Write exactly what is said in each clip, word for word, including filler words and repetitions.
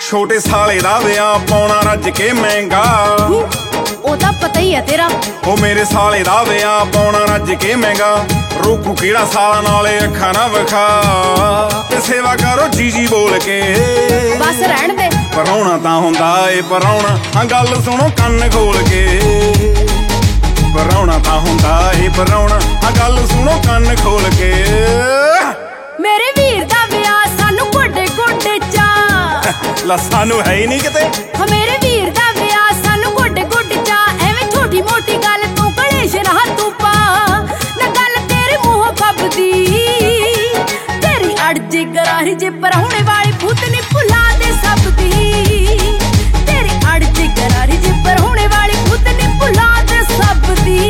ਛੋਟੇ ਸਾਲੇ ਦਾ ਵਿਆਹ ਪਾਉਣਾ ਰੱਜ ਕੇ ਮਹਿੰਗਾ। ਉਹਦਾ ਪਤਾ ਹੀ ਹੈ ਤੇਰਾ। ਉਹ ਮੇਰੇ ਸਾਲੇ ਦਾ ਵਿਆਹ ਪਾਉਣਾ ਰੱਜ ਕੇ ਮਹਿੰਗਾ। ਰੋਕੂ ਕਿਹੜਾ ਸਾਲਾ ਨਾਲੇ ਅੱਖਾਂ ਨਾ ਵਿਖਾ ਤੇ ਸੇਵਾ ਕਰੋ ਜੀ ਜੀ ਬੋਲ ਕੇ। ਬਸ ਰਹਿਣ ਦੇ। ਪਰਾਉਣਾ ਤਾਂ ਹੁੰਦਾ ਏ ਪਰਾਉਣਾ, ਹਾਂ ਗੱਲ ਸੁਣੋ ਕੰਨ ਖੋਲ ਕੇ। ਪਰਾਉਣਾ ਤਾਂ ਹੁੰਦਾ ਏ ਪਰਾਉਣਾ, ਹਾਂ ਗੱਲ ਸੁਣੋ ਕੰਨ ਖੋਲ ਕੇ। ਮੇਰੇ ਵੀਰ ਦਾ ਵਿਆਹ ਸਾਨੂੰ ਗੋਡੇ ਗੋਡੇ ਚਾ ਲੱਸਾਂ ਨੂੰ ਹੈ ਹੀ ਨਹੀਂ ਕਿਤੇ। ਹਾਂ ਮੇਰੇ ਵੀਰ ਦਾ ਵਿਆਹ ਸਾਨੂੰ ਗੋਡੇ ਗੋਡੇ ਚਾ। ਐਵੇਂ ਛੋਟੀ ਮੋਟੀ ਗੱਲ ਤੂੰ ਕਲੇਸ਼ ਨਾ ਤੂੰ ਪਾ ਨਾ, ਗੱਲ ਤੇਰੇ ਮੂੰਹੋਂ ਫੱਬਦੀ ਤੇਰੀ ਅੜਜੀ ਗਰਾਰੀ ਜੇ ਪਰਾਉਣੇ ਵਾਲੀ ਭੂਤ ਨੀ ਭੁਲਾ ਦੇ ਸਭ ਦੀ। ਤੇਰੀ ਅੜਜੀ ਗਰਾਰੀ ਜੇ ਪਰਾਉਣੇ ਵਾਲੀ ਭੂਤ ਨੀ ਭੁਲਾ ਦੇ ਸਭ ਦੀ।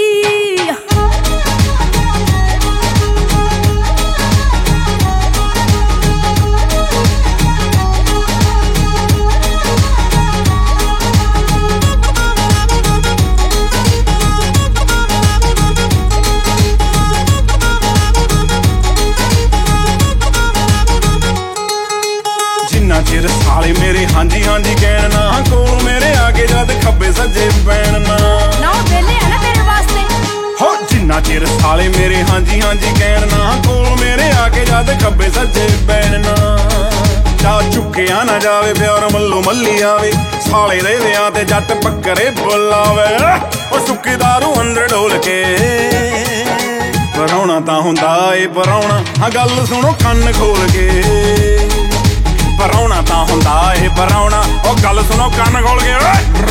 ਜਿੰਨਾ ਚਿਰ ਸਾਲੇ ਮੇਰੇ ਹਾਂਜੀ ਹਾਂਜੀ ਕਹਿਣ ਨਾ, ਕੋਲ ਮੇਰੇ ਆ ਕੇ ਜਦ ਖੱਬੇ ਸੱਜੇ ਪੈਣ ਨਾ। ਨਾ ਵੇਲੇ ਆ ਨਾ ਤੇਰੇ ਵਾਸਤੇ। ਹੋ ਜਿੰਨਾ ਚਿਰ ਸਾਲੇ ਮੇਰੇ ਹਾਂਜੀ ਹਾਂਜੀ ਕਹਿਣ ਨਾ, ਕੋਲ ਮੇਰੇ ਆ ਕੇ ਜਦ ਖੱਬੇ ਸੱਜੇ ਪੈਣ ਨਾ। ਚਾ ਚੁੱਕਿਆ ਨਾ ਜਾਵੇ ਪਿਆਰ ਮੱਲੋ ਮੱਲੀ ਆਵੇ, ਸਾਲੇ ਦੇ ਵਿਆਹ ਤੇ ਜੱਟ ਬੱਕਰੇ ਬੁਲਾਵੇ। ਉਹ ਸੁੱਕੀ ਦਾਰੂ ਅੰਦਰ ਢੋਲ ਕੇ। ਪਰਾਉਣਾ ਤਾਂ ਹੁੰਦਾ ਏ ਪਰਾਉਣਾ, ਹਾਂ ਗੱਲ ਸੁਣੋ ਕੰਨ ਖੋਲ ਕੇ। ਪਰਾਉਣਾ ਤਾਂ ਹੁੰਦਾ ਏ ਪਰਾਉਣਾ, ਉਹ ਗੱਲ ਸੁਣੋ ਕੰਨ ਖੋਲ ਕੇ।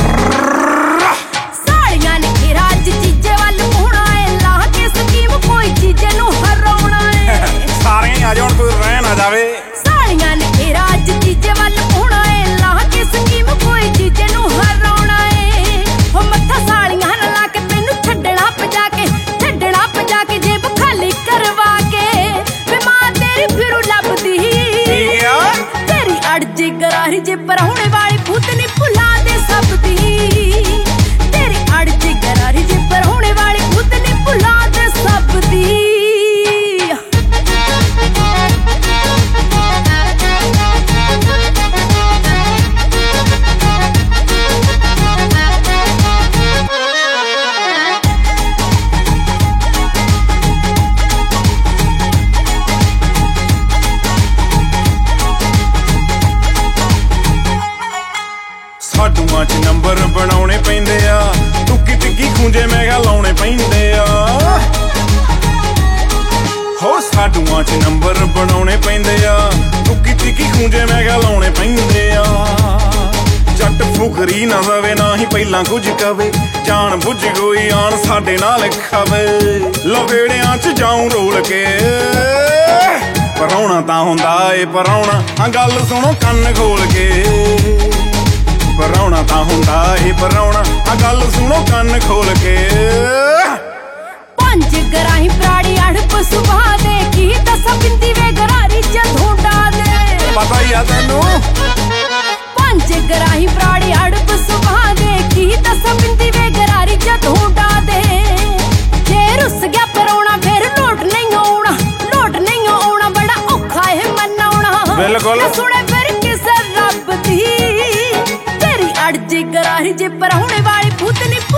ਸਾਲੀਆਂ ਨੇ ਘੇਰਾ ਅੱਜ ਚੀਜ਼ੇ ਵੱਲ ਹੋਣਾ ਏ, ਲਾਹ ਕੇ ਸਕੀਮ ਕੋਈ ਚੀਜ਼ੇ ਨੂੰ ਹਰਾਉਣਾ ਏ। ਸਾਰੇ ਹੀ ਆ ਜਾਣ ਕੋਈ ਰਹਿ ਨਾ ਜਾਵੇ। ਸਾਲੀਆਂ ਨੇ ਘੇਰਾ ਅੱਜ ਚੀਜ਼ੇ ਵੱਲ ਹੋਣਾ ਏ, ਲਾਹ ਕੇ ਸਕੀਮ ਕੋਈ ਚੀਜ਼ੇ ਨੂੰ ਹਰਾਉਣਾ ਏ। ਹੋ ਮੱਥਾ ਸਾਲੀਆਂ ਨਾਲ ਲਾ ਕੇ ਤੈਨੂੰ ਛੱਡਣਾ ਪਜਾ ਕੇ, ਛੱਡਣਾ ਪਜਾ ਕੇ ਜੇਬ ਖਾਲੀ ਕਰਵਾ ਕੇ। ਵੇ ਮਾਂ ਤੇਰੀ ਫਿਰੂ ਲੱਭਦੀ ਤੇਰੀ ਅੜਜੀ ਗਰਾਰੀ ਜੇ ਪਰਾਉਣੇ ਵਾਲੀ ਭੂਤ ਨੀ ਭੁਲਾ ਦੇ ਸਭ ਦੀ। ਤੇਰੀ ਅੜਜੀ ਗਰਾਰੀ ਜੇ ਪਰਾਉਣੇ ਵਾਲੀ ਭੂਤ ਨੀ ਭੁਲਾ ਦੇ ਸਭ ਦੀ। ਸਾਡੂਆਂ ਚ ਨੰਬਰ ਬਣਾਉਣੇ ਪੈਂਦੇ ਆ, ਟੁੱਕੀ ਟਿੱਕੀ ਖੂੰਜੇ ਮੈਗਾ ਲਾਉਣੇ ਪੈਂਦੇ ਆ। ਹੋ ਸਾਡੂਆਂ ਚ ਨੰਬਰ ਬਣਾਉਣੇ ਪੈਂਦੇ ਆ, ਟੁੱਕੀ ਟਿੱਕੀ ਖੂੰਜੇ ਮੈਗਾ ਲਾਉਣੇ ਪੈਂਦੇ ਆ। ਜੱਟ ਫੁਕਰੀ ਨਾ ਜਾਵੇ ਨਾ ਹੀ ਪਹਿਲਾਂ ਕੁਝ ਕਵੇ, ਜਾਣ ਬੁੱਝ ਕੋਈ ਆਣ ਸਾਡੇ ਨਾਲ ਖਾਵੇ। ਲਵੇੜਿਆਂ ਚ ਜਾਉਂ ਰੋਲ ਕੇ। ਪਰਾਉਣਾ ਤਾਂ ਹੁੰਦਾ ਏ ਪਰਾਉਣਾ, ਹਾਂ ਗੱਲ ਸੁਣੋ ਕੰਨ ਖੋਲ ਕੇ। ਪਰਾਉਣਾ ਤਾਂ ਹੁੰਦਾ ਏ ਪਰਾਉਣਾ, ਆ ਗੱਲ ਸੁਣੋ ਕੰਨ ਖੋਲ ਕੇ। ਪੰਜ ਗਰਾਹੀ ਪ੍ਰਾੜੀ ਅੜਪ ਸੁਭਾ ਦੇ, ਕੀ ਦੱਸਾਂ ਬਿੰਦੀ ਵੇ ਗਰਾਰੀ ਜਦੋਂ ਡਾ ਦੇ। ਪਤਾ ਹੀ ਆ ਤੈਨੂੰ। ਪੰਜ ਗਰਾਹੀ ਪ੍ਰਾੜੀ ਅੜਪ ਸੁਭਾ ਦੇ, ਕੀ ਦੱਸਾਂ ਬਿੰਦੀ ਵੇ ਗਰਾਰੀ ਜਦੋਂ ਡਾ ਦੇ। ਜੇ ਰੁੱਸ ਗਿਆ ਪਰਾਉਣਾ ਫਿਰ ਲੋਟ ਨਹੀਂ ਆਉਣਾ, ਲੋਟ ਨਹੀਂ ਆਉਣਾ ਬੜਾ ਔਖਾ ਏ ਮਨਾਉਣਾ। ਬਿਲਕੁਲ ਸੁਣੇ ਫਿਰ ਕਿਸੇ ਰੱਬ ਦੀ। ਅੜਜੀ ਗਰਾਰੀ ਜੇ ਪਰਾਉਣੇ ਵਾਲੀ ਭੂਤ ਨੀ